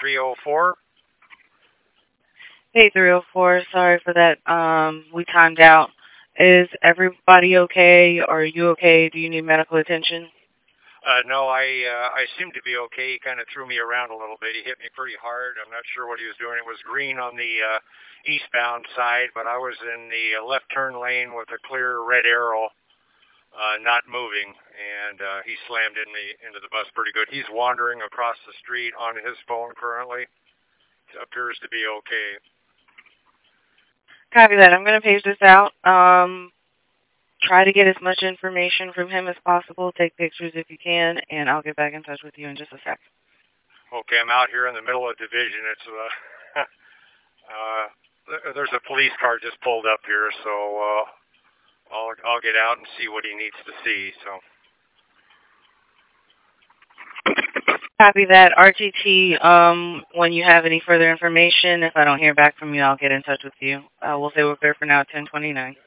304. Hey, 304. Sorry for that. We timed out. Is everybody okay? Are you okay? Do you need medical attention? No, I seem to be okay. He kind of threw me around a little bit. He hit me pretty hard. I'm not sure what he was doing. It was green on the eastbound side, but I was in the left turn lane with a clear red arrow, not moving, and he slammed into the bus pretty good. He's wandering across the street on his phone currently. It appears to be okay. Copy that. I'm going to page this out. Try to get as much information from him as possible. Take pictures if you can, and I'll get back in touch with you in just a sec. Okay, I'm out here in the middle of Division. It's there's a police car just pulled up here, so I'll get out and see what he needs to see. So. Copy that. RTT, when you have any further information, if I don't hear back from you, I'll get in touch with you. We'll say we're clear for now at 10:29.